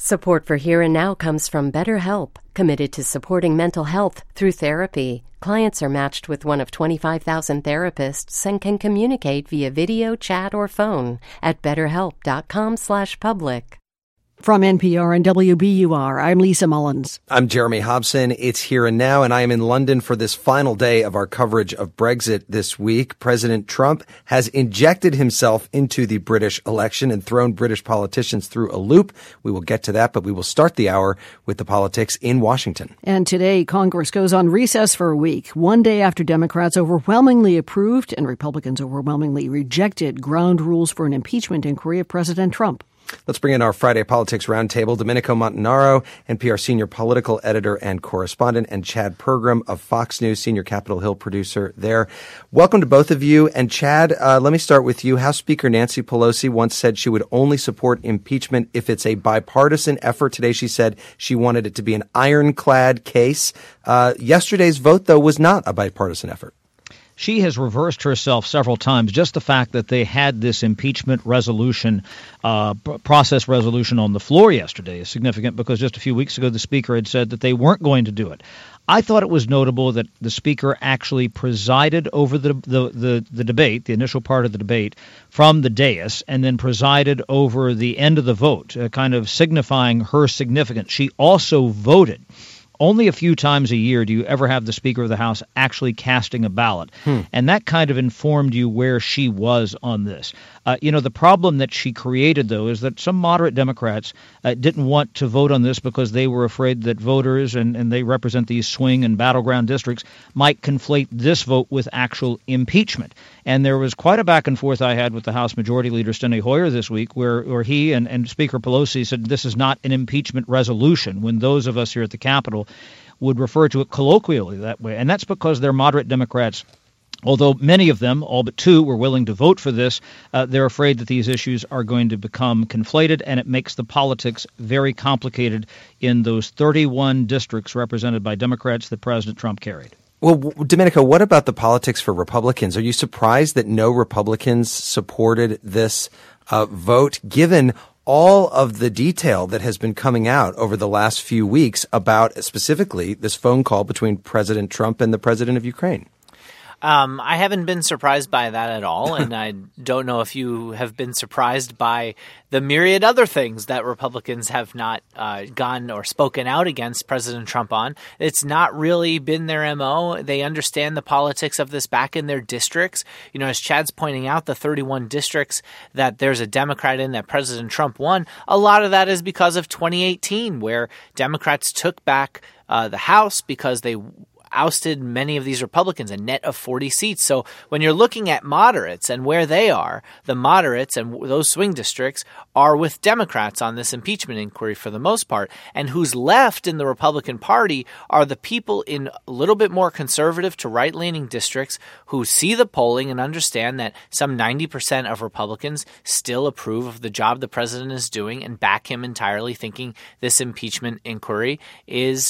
Support for Here and Now comes from BetterHelp, committed to supporting mental health through therapy. Clients are matched with one of 25,000 therapists and can communicate via video, chat, or phone at betterhelp.com/public. From NPR and WBUR, I'm Lisa Mullins. I'm Jeremy Hobson. It's Here and Now, and I am in London for this final day of our coverage of Brexit this week. President Trump has injected himself into the British election and thrown British politicians through a loop. We will get to that, but we will start the hour with the politics in Washington. And today, Congress goes on recess for a week, one day after Democrats overwhelmingly approved and Republicans overwhelmingly rejected ground rules for an impeachment inquiry of President Trump. Let's bring in our Friday Politics Roundtable, Domenico Montanaro, NPR senior political editor and correspondent, and Chad Pergram of Fox News, senior Capitol Hill producer there. Welcome to both of you. And Chad, let me start with you. House Speaker Nancy Pelosi once said she would only support impeachment if it's a bipartisan effort. Today she said she wanted it to be an ironclad case. Yesterday's vote, though, was not a bipartisan effort. She has reversed herself several times. Just the fact that they had this impeachment resolution, process resolution on the floor yesterday is significant because just a few weeks ago the Speaker had said that they weren't going to do it. I thought it was notable that the Speaker actually presided over the debate, the initial part of the debate, from the dais, and then presided over the end of the vote, kind of signifying her significance. She also voted. Only a few times a year do you ever have the Speaker of the House actually casting a ballot. And that kind of informed you where she was on this. The problem that she created, though, is that some moderate Democrats didn't want to vote on this because they were afraid that voters, and they represent these swing and battleground districts, might conflate this vote with actual impeachment. And there was quite a back and forth I had with the House Majority Leader Steny Hoyer this week where he and Speaker Pelosi said this is not an impeachment resolution, when those of us here at the Capitol would refer to it colloquially that way. And that's because they're moderate Democrats. Although many of them, all but two, were willing to vote for this, they're afraid that these issues are going to become conflated, and it makes the politics very complicated in those 31 districts represented by Democrats that President Trump carried. Well, Domenico, what about the politics for Republicans? Are you surprised that no Republicans supported this vote, given all of the detail that has been coming out over the last few weeks about specifically this phone call between President Trump and the president of Ukraine? I haven't been surprised by that at all, and I don't know if you have been surprised by the myriad other things that Republicans have not gone or spoken out against President Trump on. It's not really been their MO. They understand the politics of this back in their districts. You know, as Chad's pointing out, the 31 districts that there's a Democrat in that President Trump won, a lot of that is because of 2018, where Democrats took back the House because they ousted many of these Republicans, a net of 40 seats. So when you're looking at moderates and where they are, the moderates and those swing districts are with Democrats on this impeachment inquiry for the most part. And who's left in the Republican Party are the people in a little bit more conservative to right-leaning districts who see the polling and understand that some 90% of Republicans still approve of the job the president is doing and back him entirely, thinking this impeachment inquiry is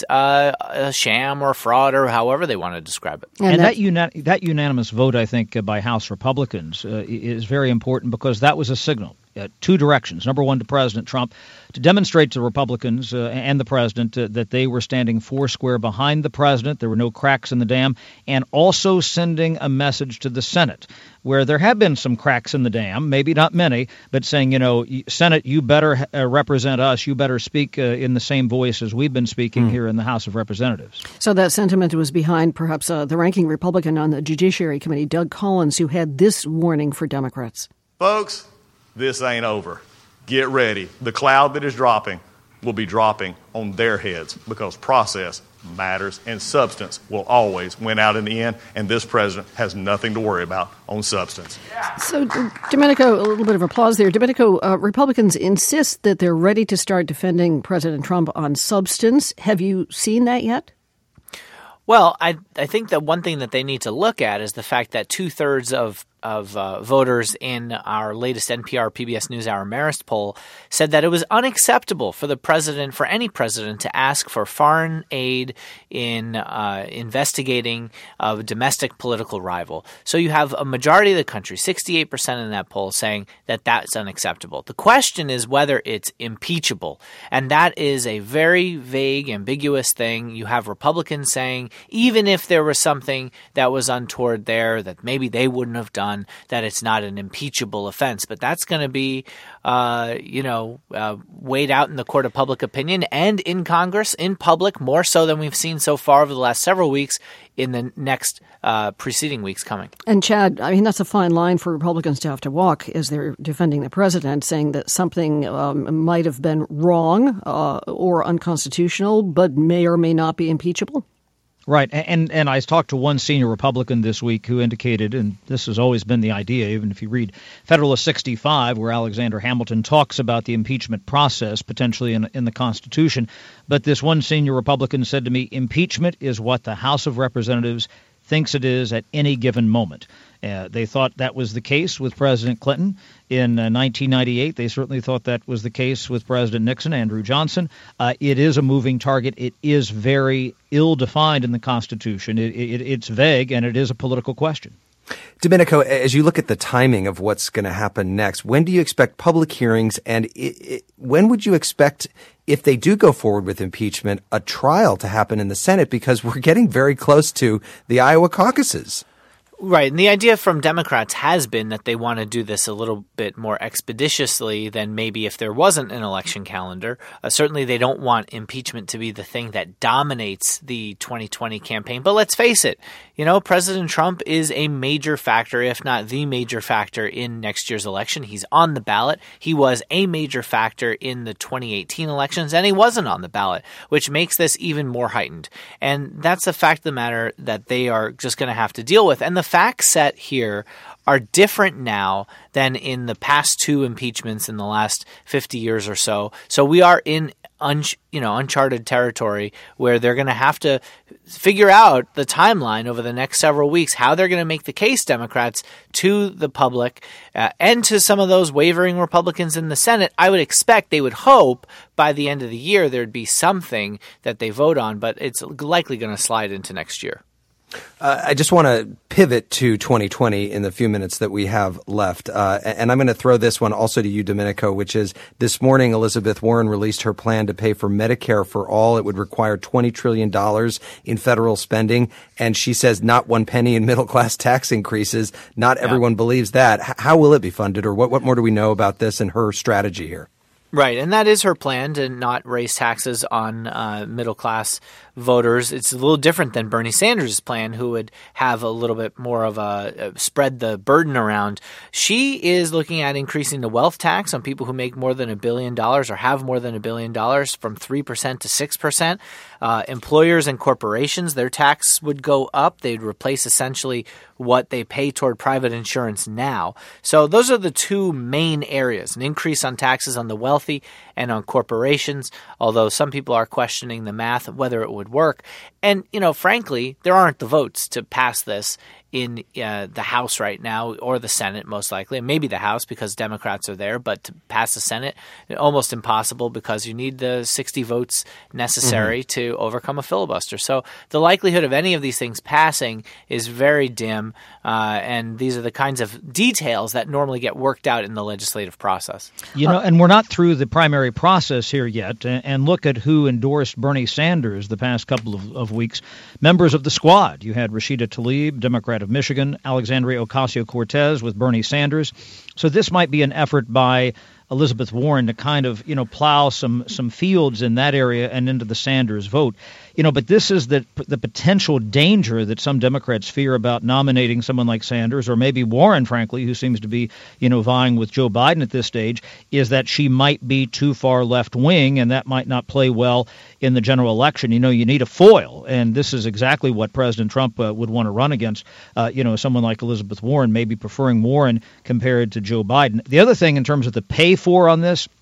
a sham or fraud or however they want to describe it. And that unanimous vote, I think, by House Republicans is very important because that was a signal. Two directions. Number one, to President Trump, to demonstrate to Republicans and the president that they were standing foursquare behind the president. There were no cracks in the dam. And also sending a message to the Senate, where there have been some cracks in the dam, maybe not many, but saying, Senate, you better represent us. You better speak in the same voice as we've been speaking here in the House of Representatives. So that sentiment was behind perhaps the ranking Republican on the Judiciary Committee, Doug Collins, who had this warning for Democrats. Folks, this ain't over. Get ready. The cloud that is dropping will be dropping on their heads because process matters and substance will always win out in the end, and this president has nothing to worry about on substance. So, Domenico, a little bit of applause there. Domenico, Republicans insist that they're ready to start defending President Trump on substance. Have you seen that yet? Well, I think that one thing that they need to look at is the fact that 2/3 of of voters in our latest NPR PBS NewsHour Marist poll said that it was unacceptable for any president to ask for foreign aid in investigating a domestic political rival. So you have a majority of the country, 68% in that poll, saying that that's unacceptable. The question is whether it's impeachable, and that is a very vague, ambiguous thing. You have Republicans saying even if there was something that was untoward there that maybe they wouldn't have done, that it's not an impeachable offense. But that's going to be, weighed out in the court of public opinion and in Congress, in public, more so than we've seen so far over the last several weeks in the next preceding weeks coming. And Chad, I mean, that's a fine line for Republicans to have to walk as they're defending the president, saying that something might have been wrong or unconstitutional, but may or may not be impeachable. Right. And I talked to one senior Republican this week who indicated, and this has always been the idea, even if you read Federalist 65, where Alexander Hamilton talks about the impeachment process potentially in the Constitution. But this one senior Republican said to me, impeachment is what the House of Representatives thinks it is at any given moment. They thought that was the case with President Clinton in 1998. They certainly thought that was the case with President Nixon, Andrew Johnson. It is a moving target. It is very ill-defined in the Constitution. It's vague, and it is a political question. Domenico, as you look at the timing of what's going to happen next, when do you expect public hearings, and when would you expect, if they do go forward with impeachment, a trial to happen in the Senate? Because we're getting very close to the Iowa caucuses. Right. And the idea from Democrats has been that they want to do this a little bit more expeditiously than maybe if there wasn't an election calendar. Certainly they don't want impeachment to be the thing that dominates the 2020 campaign. But let's face it, President Trump is a major factor, if not the major factor, in next year's election. He's on the ballot. He was a major factor in the 2018 elections, and he wasn't on the ballot, which makes this even more heightened. And that's the fact of the matter that they are just going to have to deal with. And the fact set here are different now than in the past two impeachments in the last 50 years or so. So we are in uncharted territory where they're going to have to figure out the timeline over the next several weeks, how they're going to make the case, Democrats, to the public and to some of those wavering Republicans in the Senate. I would expect, they would hope by the end of the year there'd be something that they vote on, but it's likely going to slide into next year. I just want to pivot to 2020 in the few minutes that we have left. And I'm going to throw this one also to you, Domenico, which is this morning Elizabeth Warren released her plan to pay for Medicare for all. It would require $20 trillion in federal spending. And she says not one penny in middle-class tax increases. Not everyone believes that. How will it be funded, or what more do we know about this and her strategy here? Right, and that is her plan, to not raise taxes on middle-class voters. It's a little different than Bernie Sanders' plan, who would have a little bit more of a spread the burden around. She is looking at increasing the wealth tax on people who make more than $1 billion or have more than $1 billion from 3% to 6%. Employers and corporations, their tax would go up. They'd replace essentially what they pay toward private insurance now. So those are the two main areas, an increase on taxes on the wealthy and on corporations, although some people are questioning the math of whether it would work. And, frankly, there aren't the votes to pass this in the House right now, or the Senate most likely, and maybe the House because Democrats are there, but to pass the Senate, almost impossible because you need the 60 votes necessary to overcome a filibuster. So the likelihood of any of these things passing is very dim, and these are the kinds of details that normally get worked out in the legislative process. And we're not through the primary process here yet, and look at who endorsed Bernie Sanders the past couple of weeks. Members of the squad. You had Rashida Tlaib, Democrat of Michigan, Alexandria Ocasio-Cortez with Bernie Sanders. So this might be an effort by Elizabeth Warren to kind of, plow some fields in that area and into the Sanders vote. But this is the potential danger that some Democrats fear about nominating someone like Sanders, or maybe Warren, frankly, who seems to be, vying with Joe Biden at this stage, is that she might be too far left wing, and that might not play well in the general election. You need a foil, and this is exactly what President Trump would want to run against. Someone like Elizabeth Warren, maybe preferring Warren compared to Joe Biden. The other thing in terms of the pay for on this,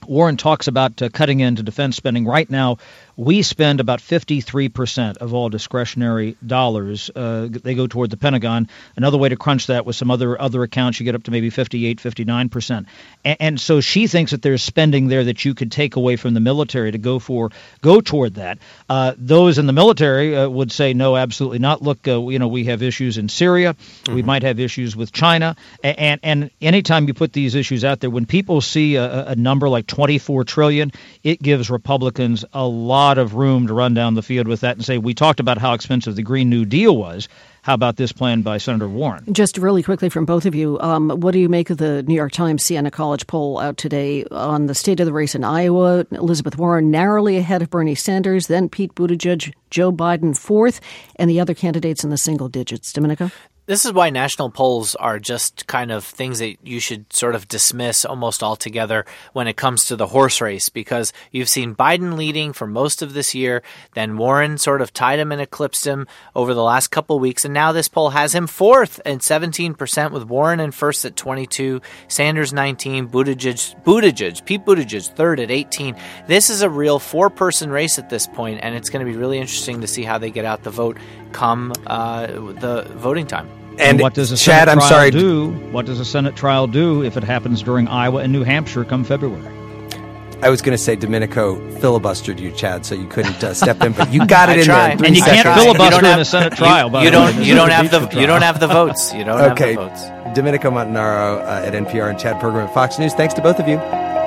Warren talks about cutting into defense spending. Right now, we spend about 53% of all discretionary dollars. They go toward the Pentagon. Another way to crunch that with some other accounts, you get up to maybe 58, 59%. And so she thinks that there's spending there that you could take away from the military to go toward that. Those in the military would say, no, absolutely not. Look, we have issues in Syria. Mm-hmm. We might have issues with China. And anytime you put these issues out there, when people see a number like $24 trillion, it gives Republicans a lot of room to run down the field with that and say, we talked about how expensive the Green New Deal was. How about this plan by Senator Warren? Just really quickly from both of you, what do you make of the New York Times Siena College poll out today on the state of the race in Iowa? Elizabeth Warren narrowly ahead of Bernie Sanders, then Pete Buttigieg, Joe Biden fourth, and the other candidates in the single digits. Domenico? This is why national polls are just kind of things that you should sort of dismiss almost altogether when it comes to the horse race, because you've seen Biden leading for most of this year, then Warren sort of tied him and eclipsed him over the last couple of weeks, and now this poll has him fourth at 17%, with Warren in first at 22%, Sanders 19%, Pete Buttigieg third at 18%. This is a real four-person race at this point, and it's going to be really interesting to see how they get out the vote come the voting time. And what does a Senate trial do? What does a Senate trial do if it happens during Iowa and New Hampshire come February? I was going to say Domenico filibustered you, Chad, so you couldn't step in, but you got it in there. And you can't filibuster in a Senate trial. You don't have the votes. You don't have the votes. Domenico Montanaro at NPR and Chad Pergram at Fox News. Thanks to both of you.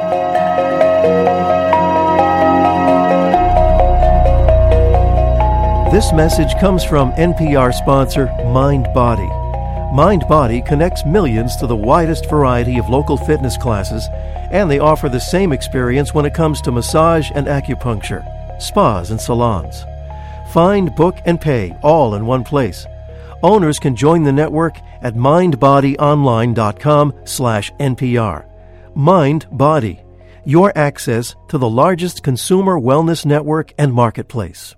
This message comes from NPR sponsor MindBody. MindBody connects millions to the widest variety of local fitness classes, and they offer the same experience when it comes to massage and acupuncture, spas and salons. Find, book, and pay all in one place. Owners can join the network at mindbodyonline.com/NPR. MindBody, your access to the largest consumer wellness network and marketplace.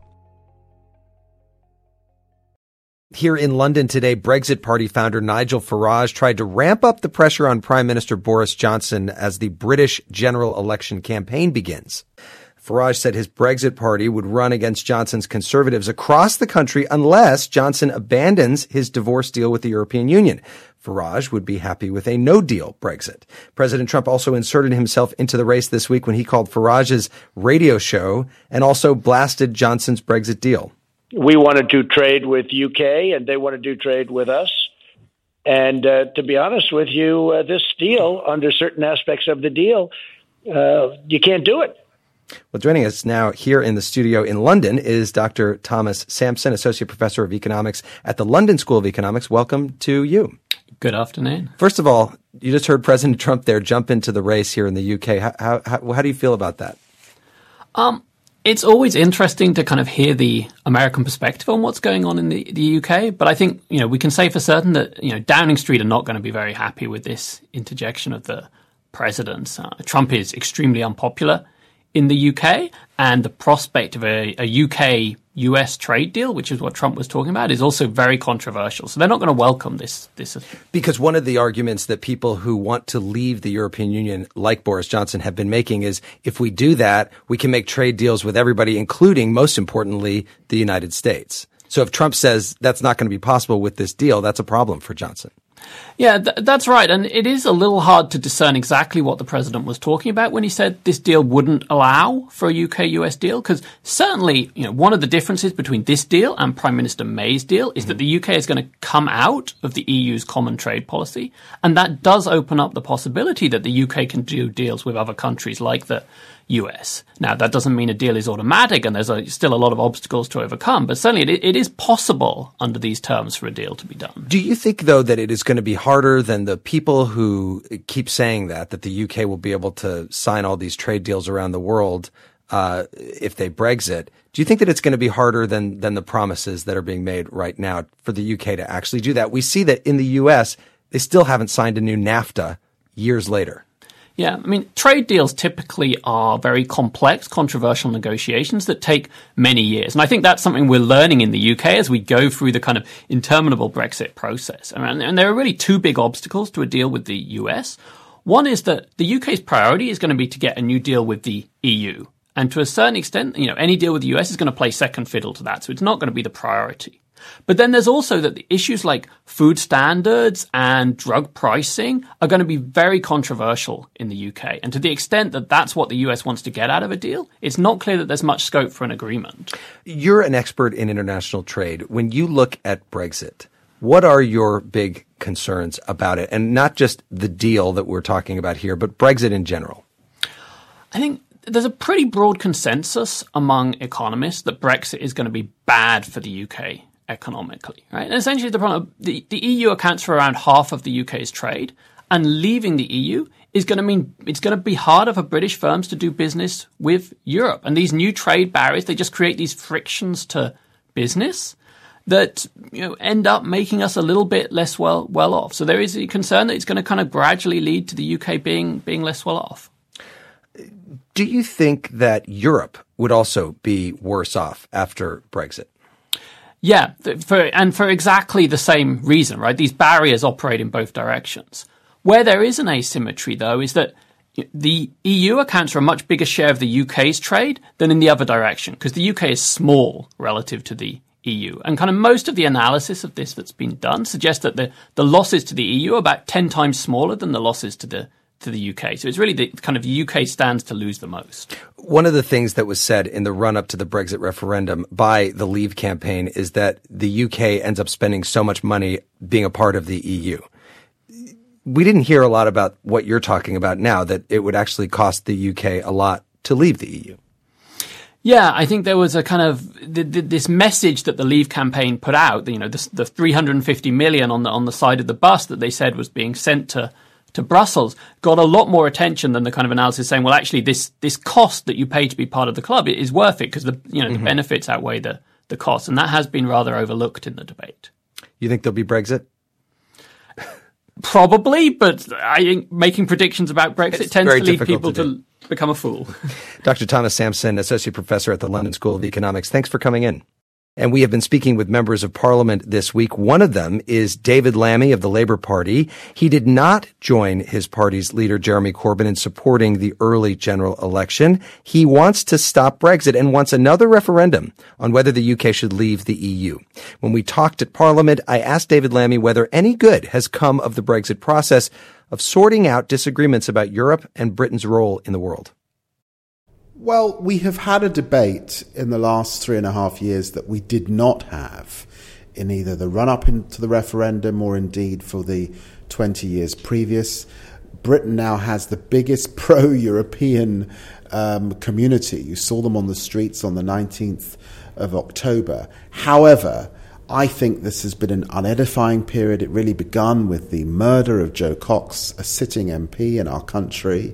Here in London today, Brexit Party founder Nigel Farage tried to ramp up the pressure on Prime Minister Boris Johnson as the British general election campaign begins. Farage said his Brexit Party would run against Johnson's Conservatives across the country unless Johnson abandons his divorce deal with the European Union. Farage would be happy with a no-deal Brexit. President Trump also inserted himself into the race this week when he called Farage's radio show and also blasted Johnson's Brexit deal. We want to do trade with UK, and they want to do trade with us. And to be honest with you, this deal, under certain aspects of the deal, you can't do it. Well, joining us now here in the studio in London is Dr. Thomas Sampson, Associate Professor of Economics at the London School of Economics. Welcome to you. Good afternoon. First of all, you just heard President Trump there jump into the race here in the UK. How do you feel about that? It's always interesting to kind of hear the American perspective on what's going on in the UK. But I think, we can say for certain that, Downing Street are not going to be very happy with this interjection of the president. Trump is extremely unpopular in the UK, and the prospect of a UK-US trade deal, which is what Trump was talking about, is also very controversial. So they're not going to welcome this. Because one of the arguments that people who want to leave the European Union, like Boris Johnson, have been making is if we do that, we can make trade deals with everybody, including, most importantly, the United States. So if Trump says that's not going to be possible with this deal, that's a problem for Johnson. Yeah, that's right. And it is a little hard to discern exactly what the president was talking about when he said this deal wouldn't allow for a UK-US deal. Because certainly, one of the differences between this deal and Prime Minister May's deal is that the UK is going to come out of the EU's common trade policy. And that does open up the possibility that the UK can do deals with other countries like the US. Now, that doesn't mean a deal is automatic and there's still a lot of obstacles to overcome, but certainly it is possible under these terms for a deal to be done. Do you think, though, that it is going to be harder than the people who keep saying that the UK will be able to sign all these trade deals around the world if they Brexit? Do you think that it's going to be harder than the promises that are being made right now for the UK to actually do that? We see that in the US, they still haven't signed a new NAFTA years later. Yeah, trade deals typically are very complex, controversial negotiations that take many years. And I think that's something we're learning in the UK as we go through the kind of interminable Brexit process. And there are really two big obstacles to a deal with the US. One is that the UK's priority is going to be to get a new deal with the EU. And to a certain extent, any deal with the US is going to play second fiddle to that. So it's not going to be the priority. But then there's also that the issues like food standards and drug pricing are going to be very controversial in the UK. And to the extent that that's what the US wants to get out of a deal, it's not clear that there's much scope for an agreement. You're an expert in international trade. When you look at Brexit, what are your big concerns about it? And not just the deal that we're talking about here, but Brexit in general. I think there's a pretty broad consensus among economists that Brexit is going to be bad for the UK economically, right? And essentially the problem, the EU accounts for around half of the UK's trade, and leaving the EU is going to mean it's going to be harder for British firms to do business with Europe. And these new trade barriers, they just create these frictions to business that end up making us a little bit less well off. So there is a concern that it's going to kind of gradually lead to the UK being less well off. Do you think that Europe would also be worse off after Brexit? Yeah, for exactly the same reason, right? These barriers operate in both directions. Where there is an asymmetry, though, is that the EU accounts for a much bigger share of the UK's trade than in the other direction, because the UK is small relative to the EU. And kind of most of the analysis of this that's been done suggests that the losses to the EU are about 10 times smaller than the losses to the UK. So it's really the kind of UK stands to lose the most. One of the things that was said in the run-up to the Brexit referendum by the Leave campaign is that the UK ends up spending so much money being a part of the EU. We didn't hear a lot about what you're talking about now, that it would actually cost the UK a lot to leave the EU. Yeah, I think there was a kind of this message that the Leave campaign put out, the 350 million on the side of the bus that they said was being sent to Brussels got a lot more attention than the kind of analysis saying, well, actually, this cost that you pay to be part of the club is worth it because the benefits outweigh the costs, and that has been rather overlooked in the debate. You think there'll be Brexit? Probably, but I think making predictions about Brexit tends to lead people to become a fool. Dr. Thomas Sampson, Associate Professor at the London School of Economics, thanks for coming in. And we have been speaking with members of Parliament this week. One of them is David Lammy of the Labour Party. He did not join his party's leader, Jeremy Corbyn, in supporting the early general election. He wants to stop Brexit and wants another referendum on whether the UK should leave the EU. When we talked at Parliament, I asked David Lammy whether any good has come of the Brexit process of sorting out disagreements about Europe and Britain's role in the world. Well, we have had a debate in the last 3.5 years that we did not have in either the run-up into the referendum or indeed for the 20 years previous. Britain now has the biggest pro-European community. You saw them on the streets on the 19th of October. However, I think this has been an unedifying period. It really begun with the murder of Joe Cox, a sitting MP in our country.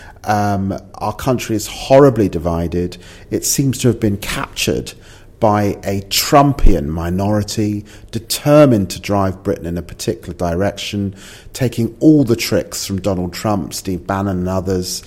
Our country is horribly divided. It seems to have been captured by a Trumpian minority determined to drive Britain in a particular direction, taking all the tricks from Donald Trump, Steve Bannon and others.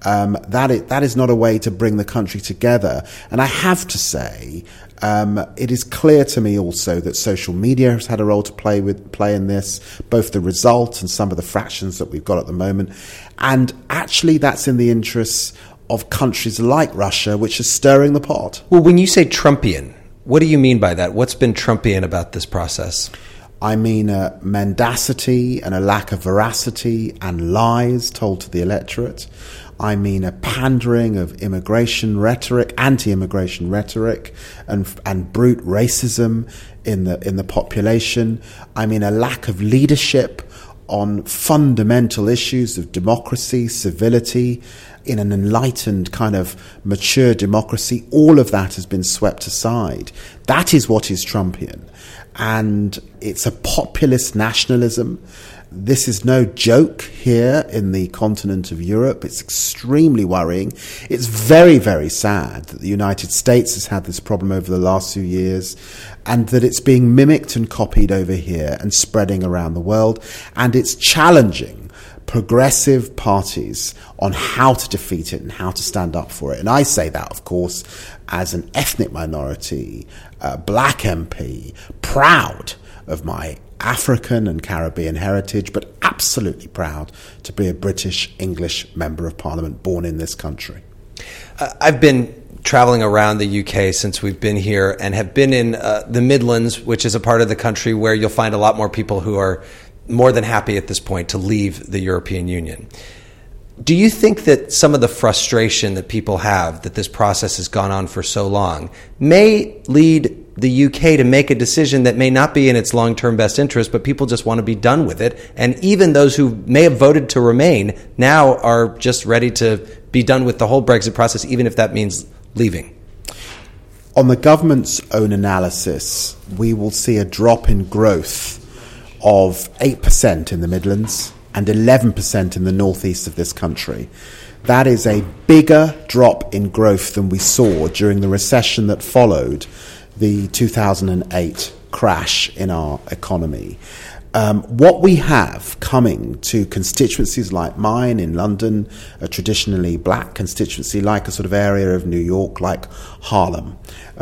That is not a way to bring the country together. And I have to say, it is clear to me also that social media has had a role to play in this, both the result and some of the fractions that we've got at the moment. And actually that's in the interests of countries like Russia, which are stirring the pot. Well, when you say Trumpian, what do you mean by that? What's been Trumpian about this process? I mean a mendacity and a lack of veracity and lies told to the electorate. I mean a pandering of immigration rhetoric, anti-immigration rhetoric, and brute racism in the population. I mean a lack of leadership on fundamental issues of democracy, civility, in an enlightened kind of mature democracy. All of that has been swept aside. That is what is Trumpian. And it's a populist nationalism. This is no joke here in the continent of Europe. It's extremely worrying. It's very, very sad that the United States has had this problem over the last few years and that it's being mimicked and copied over here and spreading around the world. And it's challenging progressive parties on how to defeat it and how to stand up for it. And I say that, of course, as an ethnic minority, black MP, proud of my African and Caribbean heritage, but absolutely proud to be a British English Member of Parliament born in this country. I've been traveling around the UK since we've been here and have been in the Midlands, which is a part of the country where you'll find a lot more people who are more than happy at this point to leave the European Union. Do you think that some of the frustration that people have that this process has gone on for so long may lead the UK to make a decision that may not be in its long-term best interest, but people just want to be done with it? And even those who may have voted to remain now are just ready to be done with the whole Brexit process, even if that means leaving. On the government's own analysis, we will see a drop in growth of 8% in the Midlands and 11% in the northeast of this country. That is a bigger drop in growth than we saw during the recession that followed the 2008 crash in our economy. What we have coming to constituencies like mine in London, a traditionally black constituency, like a sort of area of New York, like Harlem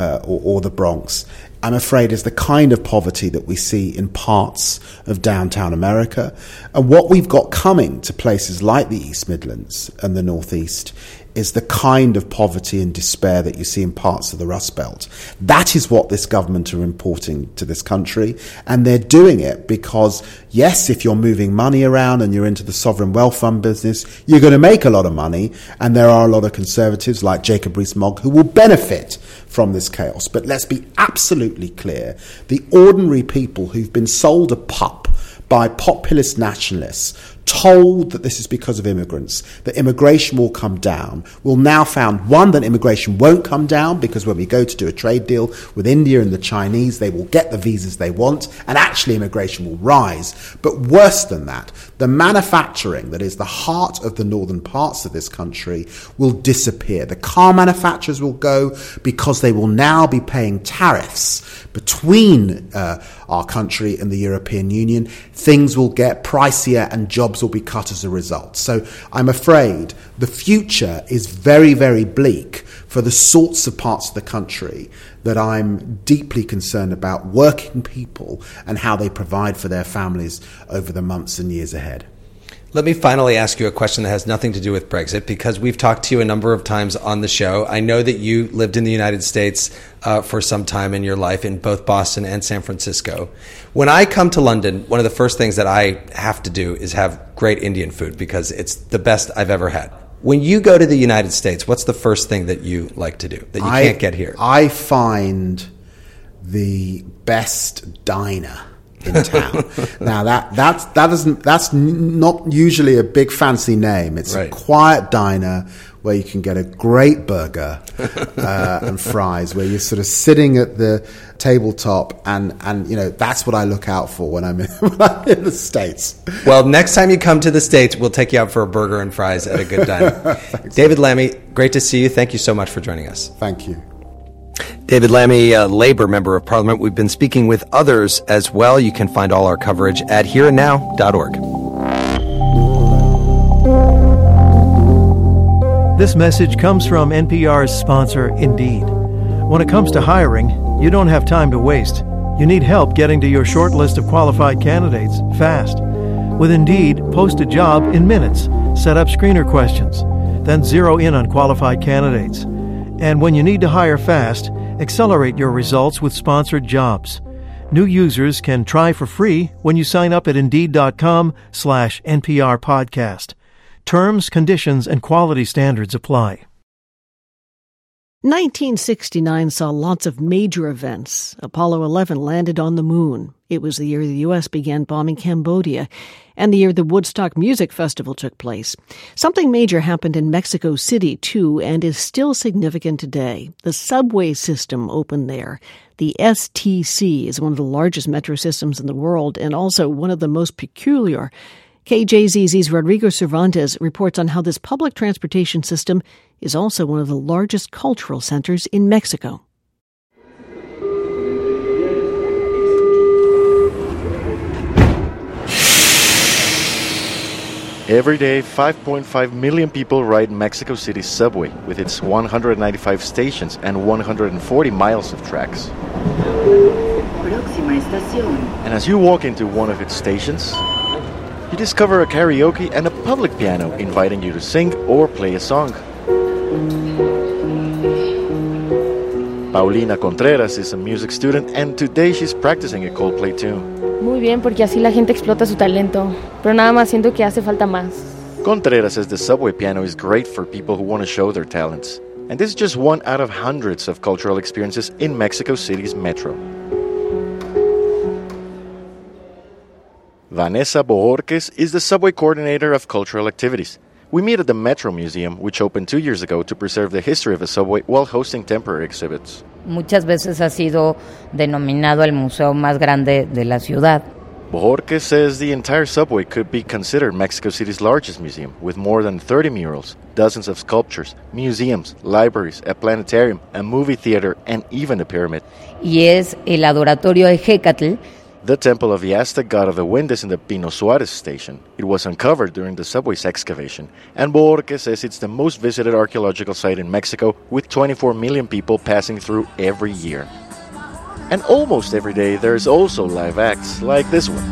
or the Bronx, I'm afraid is the kind of poverty that we see in parts of downtown America. And what we've got coming to places like the East Midlands and the Northeast is the kind of poverty and despair that you see in parts of the Rust Belt. That is what this government are importing to this country, and they're doing it because, yes, if you're moving money around and you're into the sovereign wealth fund business, you're going to make a lot of money, and there are a lot of Conservatives like Jacob Rees-Mogg who will benefit from this chaos. But let's be absolutely clear, the ordinary people who've been sold a pup by populist nationalists, told that this is because of immigrants, that immigration will come down, will now found, one, that immigration won't come down because when we go to do a trade deal with India and the Chinese, they will get the visas they want, and actually immigration will rise. But worse than that, the manufacturing that is the heart of the northern parts of this country will disappear. The car manufacturers will go because they will now be paying tariffs between our country and the European Union. Things will get pricier and jobs will be cut as a result. So I'm afraid the future is very, very bleak for the sorts of parts of the country that I'm deeply concerned about, working people and how they provide for their families over the months and years ahead. Let me finally ask you a question that has nothing to do with Brexit, because we've talked to you a number of times on the show. I know that you lived in the United States for some time in your life, in both Boston and San Francisco. When I come to London, one of the first things that I have to do is have great Indian food, because it's the best I've ever had. When you go to the United States, what's the first thing that you like to do that you can't get here? I find the best diner in town. Now that's not usually a big fancy name. It's right. A quiet diner where you can get a great burger and fries, where you're sort of sitting at the tabletop, and you know, that's what I look out for when I'm in the States. Well, next time you come to the States, we'll take you out for a burger and fries at a good diner. David Lammy, great to see you. Thank you so much for joining us. Thank you. David Lammy, a Labour Member of Parliament. We've been speaking with others as well. You can find all our coverage at hereandnow.org. This message comes from NPR's sponsor, Indeed. When it comes to hiring, you don't have time to waste. You need help getting to your short list of qualified candidates fast. With Indeed, post a job in minutes, set up screener questions, then zero in on qualified candidates. And when you need to hire fast, accelerate your results with sponsored jobs. New users can try for free when you sign up at Indeed.com/NPR podcast. Terms, conditions, and quality standards apply. 1969 saw lots of major events. Apollo 11 landed on the moon. It was the year the U.S. began bombing Cambodia, and the year the Woodstock Music Festival took place. Something major happened in Mexico City, too, and is still significant today. The subway system opened there. The STC is one of the largest metro systems in the world, and also one of the most peculiar. KJZZ's Rodrigo Cervantes reports on how this public transportation system is also one of the largest cultural centers in Mexico. Every day, 5.5 million people ride Mexico City's subway with its 195 stations and 140 miles of tracks. And as you walk into one of its stations, you discover a karaoke and a public piano inviting you to sing or play a song. Paulina Contreras is a music student and today she's practicing a Coldplay tune. Muy bien, porque así la gente explota su talento, pero nada más siento que hace falta más. Contreras says the subway piano is great for people who want to show their talents. And this is just one out of hundreds of cultural experiences in Mexico City's metro. Vanessa Bohorques is the subway coordinator of cultural activities. We meet at the Metro Museum, which opened 2 years ago to preserve the history of the subway while hosting temporary exhibits. Muchas veces ha sido denominado el museo más grande de la ciudad. Bohorques says the entire subway could be considered Mexico City's largest museum, with more than 30 murals, dozens of sculptures, museums, libraries, a planetarium, a movie theater, and even a pyramid. Y es el adoratorio Ejecatl. The temple of the Aztec god of the wind is in the Pino Suarez station. It was uncovered during the subway's excavation, and Bohorques says it's the most visited archaeological site in Mexico, with 24 million people passing through every year. And almost every day there is also live acts like this one.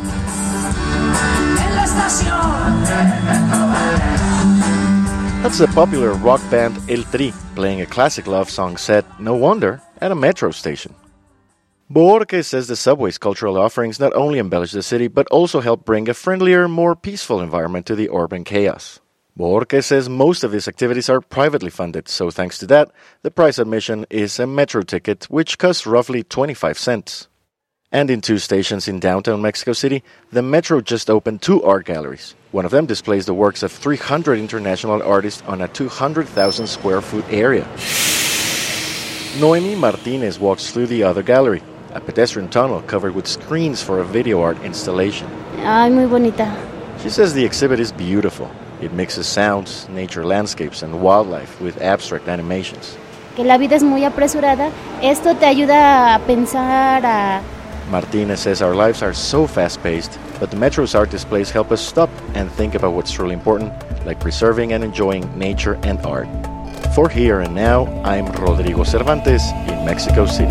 That's the popular rock band El Tri playing a classic love song set, no wonder, at a metro station. Bohorques says the subway's cultural offerings not only embellish the city, but also help bring a friendlier, more peaceful environment to the urban chaos. Bohorques says most of these activities are privately funded, so thanks to that, the price admission is a metro ticket, which costs roughly 25 cents. And in 2 stations in downtown Mexico City, the metro just opened 2 art galleries. One of them displays the works of 300 international artists on a 200,000 square foot area. Noemi Martinez walks through the other gallery, a pedestrian tunnel covered with screens for a video art installation. Ay, muy bonita. She says the exhibit is beautiful. It mixes sounds, nature landscapes, and wildlife with abstract animations. Que la vida es muy apresurada. Esto te ayuda a pensar, a... Martinez says our lives are so fast-paced, but the Metro's art displays help us stop and think about what's truly important, like preserving and enjoying nature and art. For Here and Now, I'm Rodrigo Cervantes in Mexico City.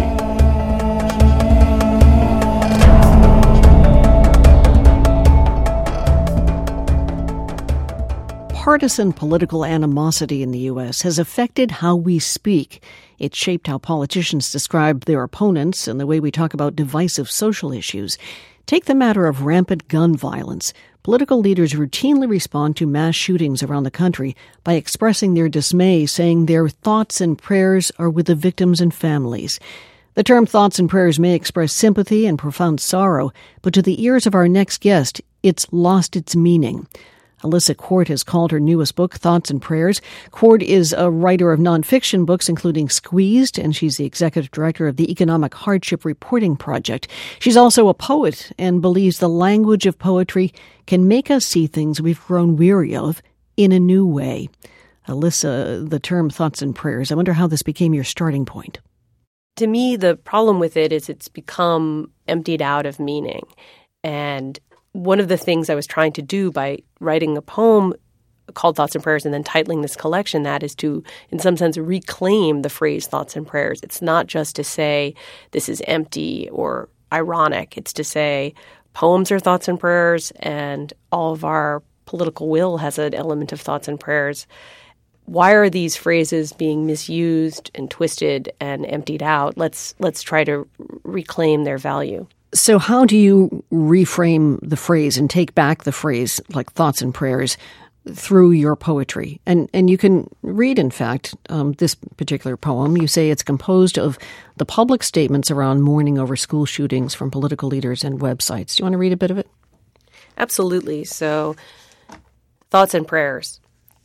Partisan political animosity in the U.S. has affected how we speak. It's shaped how politicians describe their opponents and the way we talk about divisive social issues. Take the matter of rampant gun violence. Political leaders routinely respond to mass shootings around the country by expressing their dismay, saying their thoughts and prayers are with the victims and families. The term thoughts and prayers may express sympathy and profound sorrow, but to the ears of our next guest, it's lost its meaning. Alyssa Quart has called her newest book, Thoughts and Prayers. Quart is a writer of nonfiction books, including Squeezed, and she's the executive director of the Economic Hardship Reporting Project. She's also a poet and believes the language of poetry can make us see things we've grown weary of in a new way. Alyssa, the term Thoughts and Prayers, I wonder how this became your starting point. To me, the problem with it is it's become emptied out of meaning. And one of the things I was trying to do by writing a poem called Thoughts and Prayers and then titling this collection that is to, in some sense, reclaim the phrase thoughts and prayers. It's not just to say this is empty or ironic. It's to say poems are thoughts and prayers, and all of our political will has an element of thoughts and prayers. Why are these phrases being misused and twisted and emptied out? Let's try to reclaim their value. So how do you reframe the phrase and take back the phrase like thoughts and prayers through your poetry? And you can read, in fact, this particular poem. You say it's composed of the public statements around mourning over school shootings from political leaders and websites. Do you want to read a bit of it? Absolutely. So, Thoughts and Prayers.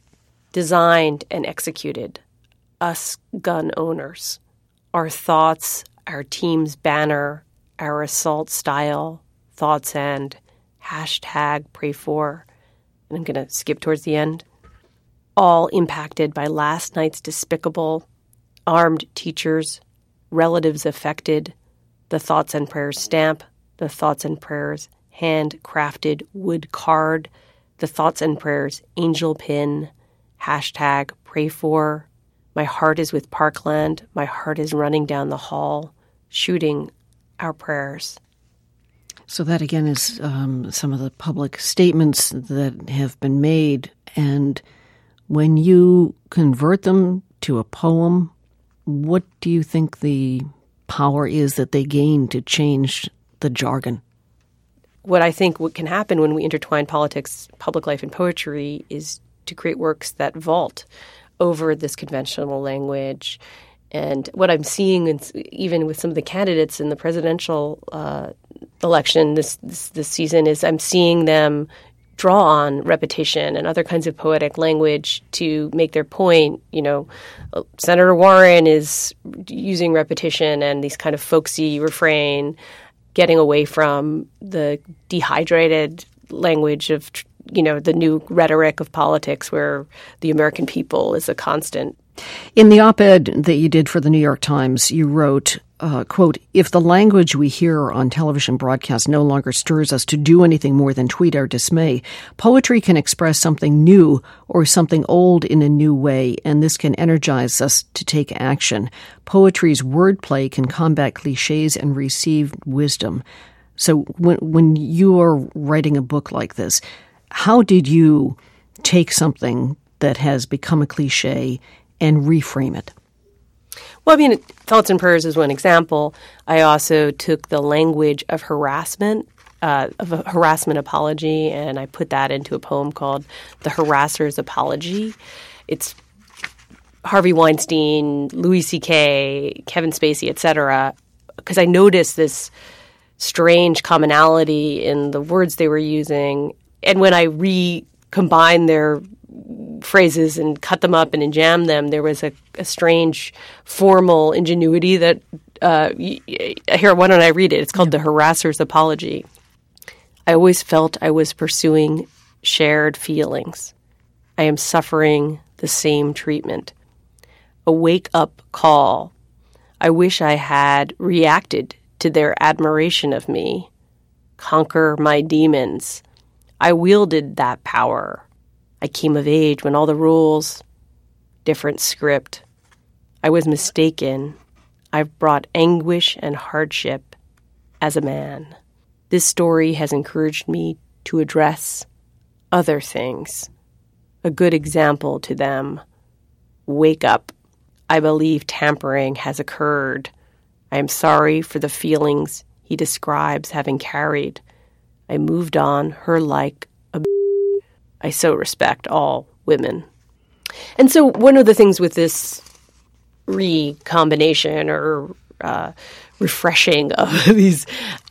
Designed and executed. Us gun owners. Our thoughts, our team's banner, our assault style, thoughts and hashtag pray for. And I'm going to skip towards the end. All impacted by last night's despicable, armed teachers, relatives affected, the Thoughts and Prayers stamp, the Thoughts and Prayers handcrafted wood card, the Thoughts and Prayers angel pin, hashtag pray for. My heart is with Parkland. My heart is running down the hall, shooting our prayers. So that, again, is some of the public statements that have been made. And when you convert them to a poem, what do you think the power is that they gain to change the jargon? What I think what can happen when we intertwine politics, public life, and poetry is to create works that vault over this conventional language. And what I'm seeing, even with some of the candidates in the presidential election this season, is I'm seeing them draw on repetition and other kinds of poetic language to make their point. You know, Senator Warren is using repetition and these kind of folksy refrain, getting away from the dehydrated language of, you know, the new rhetoric of politics where the American people is a constant. In the op-ed that you did for the New York Times, you wrote, quote, "If the language we hear on television broadcasts no longer stirs us to do anything more than tweet our dismay, poetry can express something new or something old in a new way, and this can energize us to take action. Poetry's wordplay can combat cliches and receive wisdom." So when you are writing a book like this, how did you take something that has become a cliche and reframe it? Well, I mean, Thoughts and Prayers is one example. I also took the language of harassment, of a harassment apology, and I put that into a poem called The Harasser's Apology. It's Harvey Weinstein, Louis C.K., Kevin Spacey, etc., because I noticed this strange commonality in the words they were using. And when I recombined their phrases and cut them up and enjammed them, there was a strange formal ingenuity that here, why don't I read it? It's called The Harasser's Apology. I always felt I was pursuing shared feelings. I am suffering the same treatment. A wake-up call. I wish I had reacted to their admiration of me. Conquer my demons. I wielded that power. I came of age when all the rules, different script. I was mistaken. I've brought anguish and hardship as a man. This story has encouraged me to address other things. A good example to them. Wake up. I believe tampering has occurred. I am sorry for the feelings he describes having carried. I moved on her like a I so respect all women. And so one of the things with this recombination or refreshing of these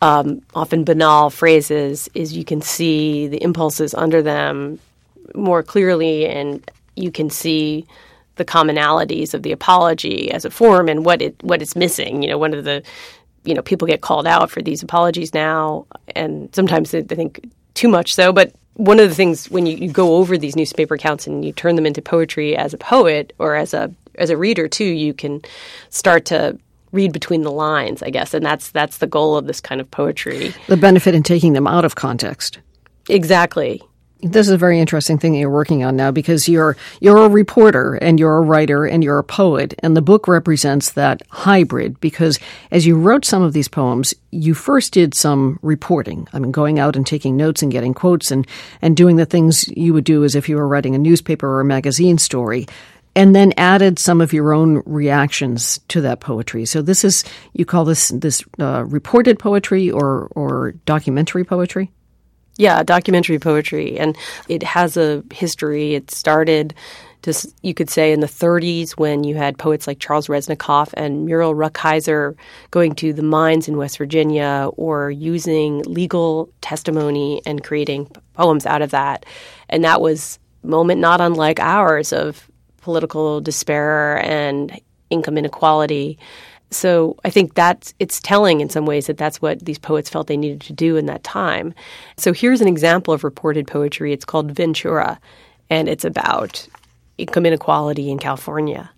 often banal phrases is you can see the impulses under them more clearly, and you can see the commonalities of the apology as a form and what it's missing. You know, one of the, you know, people get called out for these apologies now, and sometimes they think too much so, but one of the things when you go over these newspaper accounts and you turn them into poetry as a poet or as a reader too, you can start to read between the lines, I guess, and that's the goal of this kind of poetry. The benefit in taking them out of context. Exactly. This is a very interesting thing that you're working on now because you're a reporter and you're a writer and you're a poet, and the book represents that hybrid because as you wrote some of these poems, you first did some reporting. I mean, going out and taking notes and getting quotes and doing the things you would do as if you were writing a newspaper or a magazine story, and then added some of your own reactions to that poetry. So this is, you call this reported poetry or documentary poetry? Yeah, documentary poetry, and it has a history. It started, you could say, in the 30s when you had poets like Charles Reznikoff and Muriel Rukeyser going to the mines in West Virginia or using legal testimony and creating poems out of that. And that was a moment not unlike ours of political despair and income inequality. So I think it's telling in some ways that that's what these poets felt they needed to do in that time. So here's an example of reported poetry. It's called Ventura, and it's about income inequality in California.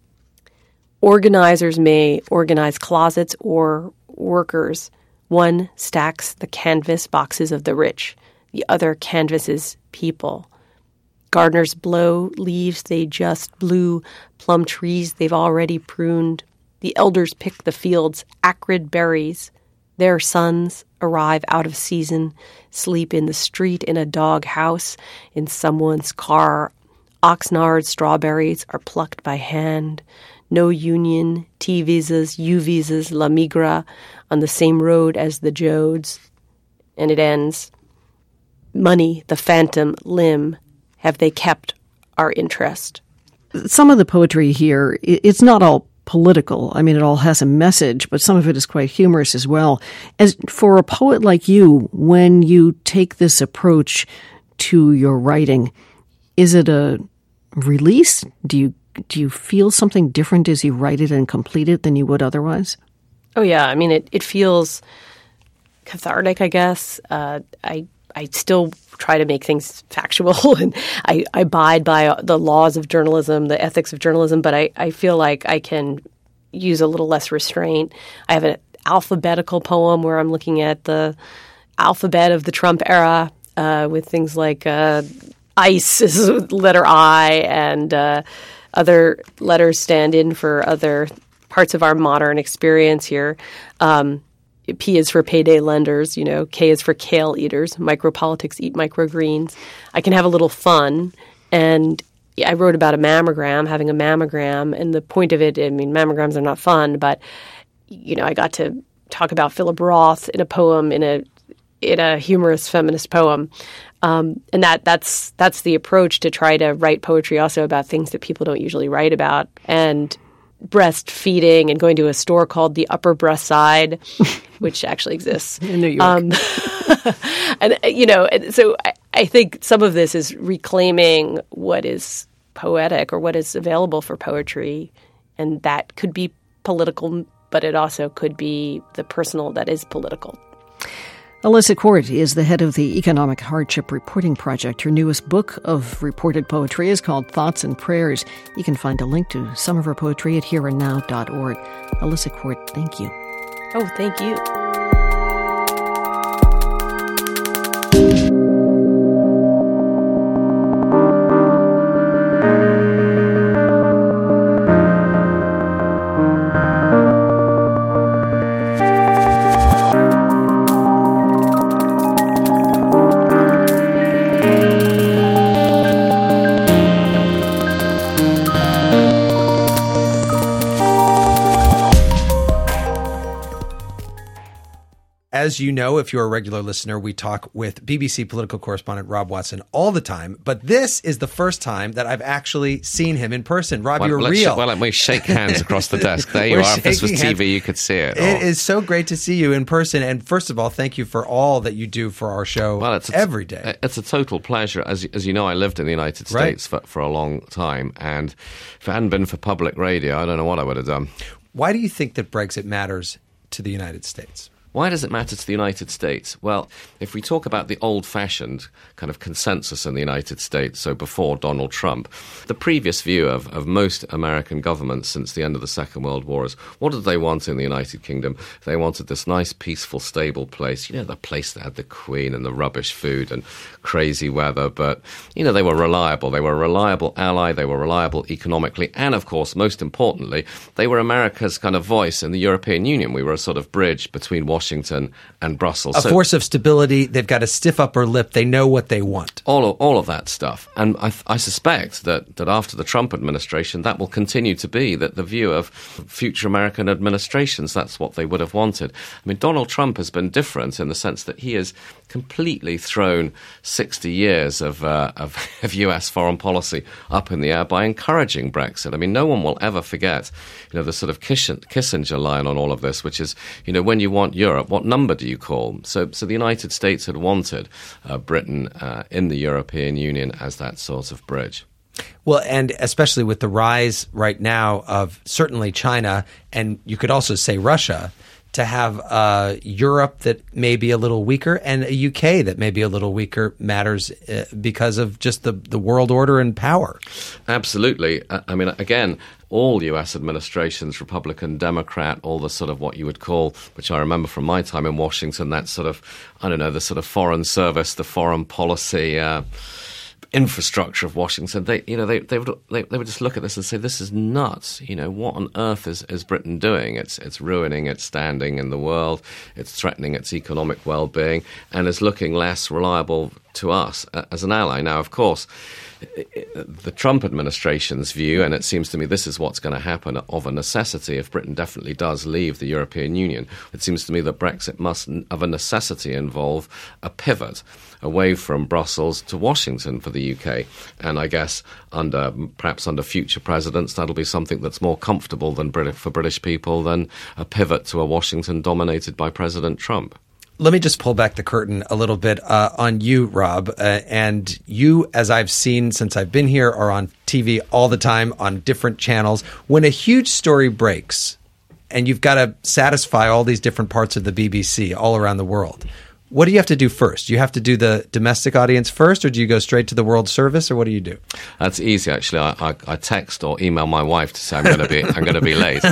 Organizers may organize closets or workers. One stacks the canvas boxes of the rich. The other canvases people. Gardeners blow leaves they just blew, plum trees they've already pruned. The elders pick the field's acrid berries. Their sons arrive out of season, sleep in the street, in a dog house, in someone's car. Oxnard strawberries are plucked by hand. No union, T visas, U visas, La Migra, on the same road as the Jodes. And it ends, money, the phantom limb, have they kept our interest? Some of the poetry here, it's not all political. I mean, it all has a message, but some of it is quite humorous as well. As for a poet like you, when you take this approach to your writing, is it a release? Do you feel something different as you write it and complete it than you would otherwise? Oh, yeah. I mean, it feels cathartic, I guess. I still try to make things factual, and I abide by the laws of journalism, the ethics of journalism, but I feel like I can use a little less restraint. I have an alphabetical poem where I'm looking at the alphabet of the Trump era with things like ICE is letter I, and other letters stand in for other parts of our modern experience here. P is for payday lenders, K is for kale eaters. Micropolitics eat microgreens. I can have a little fun. And I wrote about a mammogram, having a mammogram. And the point of it, I mean, mammograms are not fun, but, I got to talk about Philip Roth in a poem, in a humorous feminist poem. And that's the approach, to try to write poetry also about things that people don't usually write about. And breastfeeding, and going to a store called the Upper Breast Side, which actually exists in New York. And so I think some of this is reclaiming what is poetic or what is available for poetry, and that could be political, but it also could be the personal that is political. Alyssa Court is the head of the Economic Hardship Reporting Project. Her newest book of reported poetry is called Thoughts and Prayers. You can find a link to some of her poetry at hereandnow.org. Alyssa Court, thank you. Oh, thank you. As you know, if you're a regular listener, we talk with BBC political correspondent Rob Watson all the time. But this is the first time that I've actually seen him in person. Rob, you're real. Why don't we shake hands across the desk? There you are. If this was TV, you could see it. It is so great to see you in person. And first of all, thank you for all that you do for our show every day. It's a total pleasure. As you know, I lived in the United States for a long time. And if it hadn't been for public radio, I don't know what I would have done. Why do you think that Brexit matters to the United States? Why does it matter to the United States? Well, if we talk about the old-fashioned kind of consensus in the United States, so before Donald Trump, the previous view of most American governments since the end of the Second World War is, what did they want in the United Kingdom? They wanted this nice, peaceful, stable place. The place that had the Queen and the rubbish food and crazy weather. But, they were reliable. They were a reliable ally. They were reliable economically. And, of course, most importantly, they were America's kind of voice in the European Union. We were a sort of bridge between Washington and Brussels. A force of stability. They've got a stiff upper lip. They know what they want. All of that stuff. And I suspect that after the Trump administration, that will continue to be that the view of future American administrations. That's what they would have wanted. I mean, Donald Trump has been different in the sense that he has completely thrown 60 years of U.S. foreign policy up in the air by encouraging Brexit. I mean, no one will ever forget, the sort of Kissinger line on all of this, which is, when you want Europe, what number do you call? So the United States had wanted Britain in the European Union as that sort of bridge. Well, and especially with the rise right now of certainly China, and you could also say Russia, to have Europe that may be a little weaker and a UK that may be a little weaker matters because of just the world order and power. Absolutely. I mean, again, all U.S. administrations, Republican, Democrat, all the sort of what you would call, which I remember from my time in Washington, that sort of, the sort of foreign service, the foreign policy infrastructure of Washington, they would just look at this and say, this is nuts. What on earth is Britain doing? It's ruining its standing in the world. It's threatening its economic well-being and is looking less reliable to us as an ally. Now, of course, the Trump administration's view, and it seems to me this is what's going to happen of a necessity if Britain definitely does leave the European Union. It seems to me that Brexit must, of a necessity, involve a pivot away from Brussels to Washington for the UK. And I guess perhaps under future presidents, that'll be something that's more comfortable for British people than a pivot to a Washington dominated by President Trump. Let me just pull back the curtain a little bit on you, Rob. And you, as I've seen since I've been here, are on TV all the time on different channels. When a huge story breaks and you've got to satisfy all these different parts of the BBC all around the world, what do you have to do first? Do you have to do the domestic audience first, or do you go straight to the World Service, or what do you do? That's easy, actually. I text or email my wife to say I'm going to be late.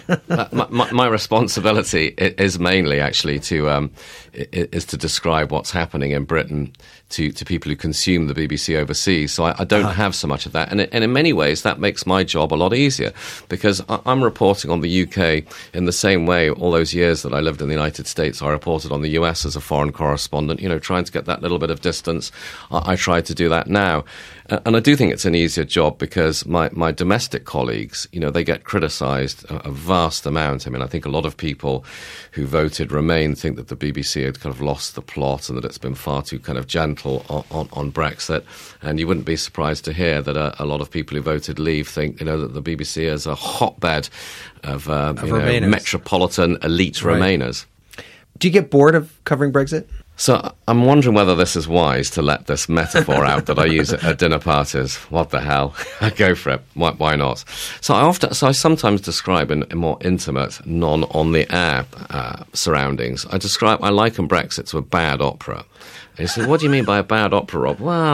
My responsibility is mainly actually to describe what's happening in Britain to people who consume the BBC overseas. So I don't have so much of that, and in many ways that makes my job a lot easier because I'm reporting on the UK in the same way all those years that I lived in the United States. I reported on the US as a foreign correspondent, trying to get that little bit of distance. I try to do that now. And I do think it's an easier job because my domestic colleagues, they get criticised a vast amount. I mean, I think a lot of people who voted Remain think that the BBC had kind of lost the plot and that it's been far too kind of gentle on Brexit. And you wouldn't be surprised to hear that a lot of people who voted Leave think, that the BBC is a hotbed of metropolitan elite Remainers. Do you get bored of covering Brexit? So I'm wondering whether this is wise to let this metaphor out that I use at dinner parties. What the hell? I go for it. Why not? So I sometimes describe in more intimate, non-on-the-air surroundings. I liken Brexit to a bad opera. And you say, what do you mean by a bad opera, Rob? Well,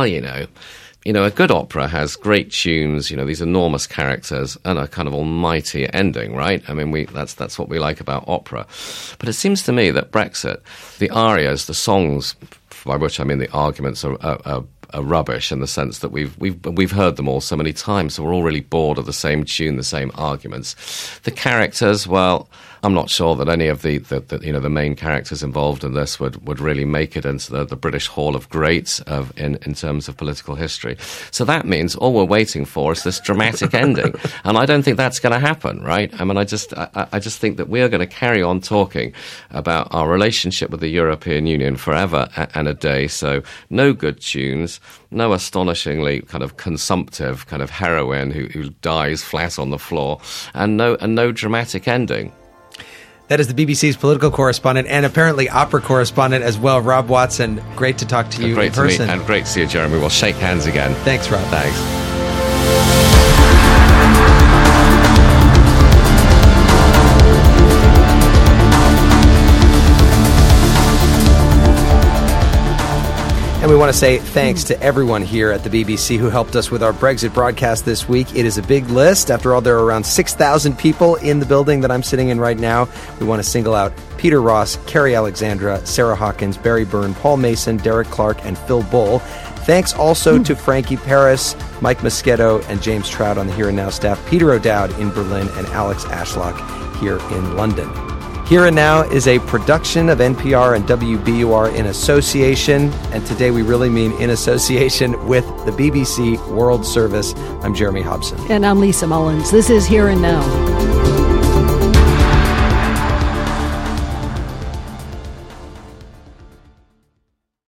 a good opera has great tunes, these enormous characters, and a kind of almighty ending, right? I mean, that's what we like about opera. But it seems to me that Brexit, the arias, the songs, by which I mean the arguments are rubbish in the sense that we've heard them all so many times, so we're all really bored of the same tune, the same arguments. The characters, well, I'm not sure that any of the main characters involved in this would really make it into the British Hall of Greats in terms of political history. So that means all we're waiting for is this dramatic ending, and I don't think that's going to happen, right? I mean, I just think that we are going to carry on talking about our relationship with the European Union forever and a day. So no good tunes, no astonishingly kind of consumptive kind of heroine who dies flat on the floor, and no dramatic ending. That is the BBC's political correspondent and apparently opera correspondent as well, Rob Watson. Great to talk to you in person. And great to see you, Jeremy. We'll shake hands again. Thanks, Rob. Thanks. And we want to say thanks to everyone here at the BBC who helped us with our Brexit broadcast this week. It is a big list. After all, there are around 6,000 people in the building that I'm sitting in right now. We want to single out Peter Ross, Carrie Alexandra, Sarah Hawkins, Barry Byrne, Paul Mason, Derek Clark, and Phil Bull. Thanks also to Frankie Paris, Mike Moschetto, and James Trout on the Here and Now staff, Peter O'Dowd in Berlin, and Alex Ashlock here in London. Here and Now is a production of NPR and WBUR in association, and today we really mean in association with the BBC World Service. I'm Jeremy Hobson. And I'm Lisa Mullins. This is Here and Now.